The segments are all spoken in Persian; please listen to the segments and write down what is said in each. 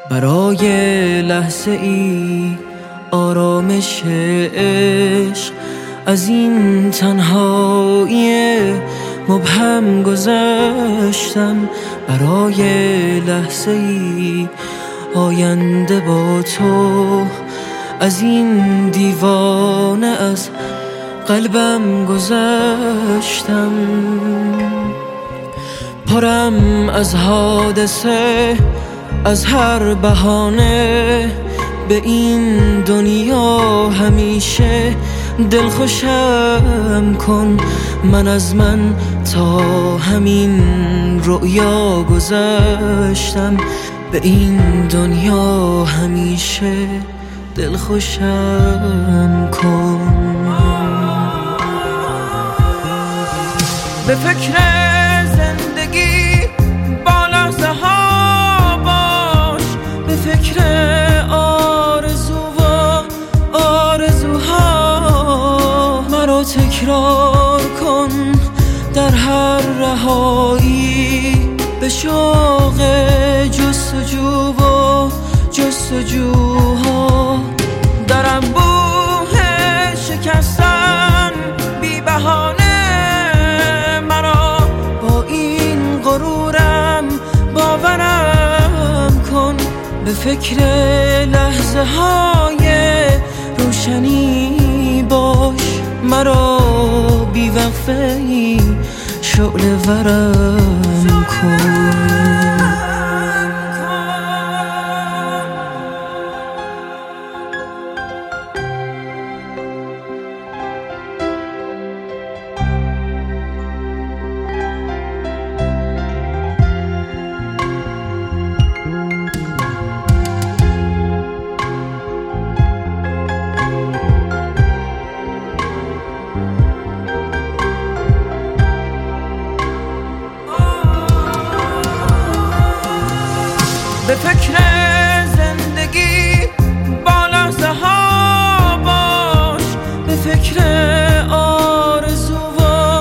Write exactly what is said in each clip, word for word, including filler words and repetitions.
برای لحظه ای آرامش عشق از این تنهایی مبهم گذشتم. برای لحظه ای آینده با تو از این دیوانه از قلبم گذشتم. پرم از حادثه، از هر بهانه، به این دنیا همیشه دلخوشم کن. من از من تا همین رؤیا گذشتم، به این دنیا همیشه دلخوشم کن. به فکر زندگی با لحظه ها باش، به فکر آرزو و آرزوها. مرا تکرار کن در هر رهایی، به شوق جستجو و جستجوها. در انبوه شکستن بی بهانه، مرا با این غرورم باورم کن. به فکر لحظه های روشنی باش، مرا بی وقفه ای شعله ورم کن. به فکر زندگی با لحظه ها باش، به فکر آرزو و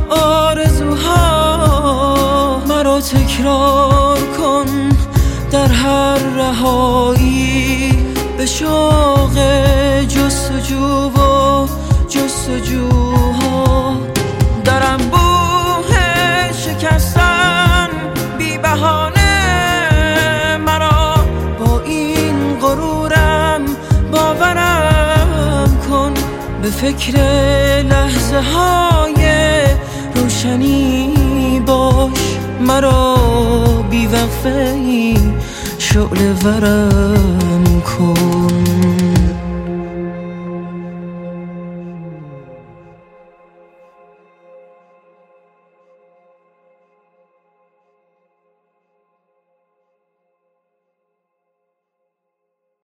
آرزوها. مرا تکرار کن در هر رهایی، به شوق جستجو و جستجوها. در انبوه شکستن بی بهانه، به فکر لحظه های روشنی باش، مرا بی وقفه ای شعله ورم کن.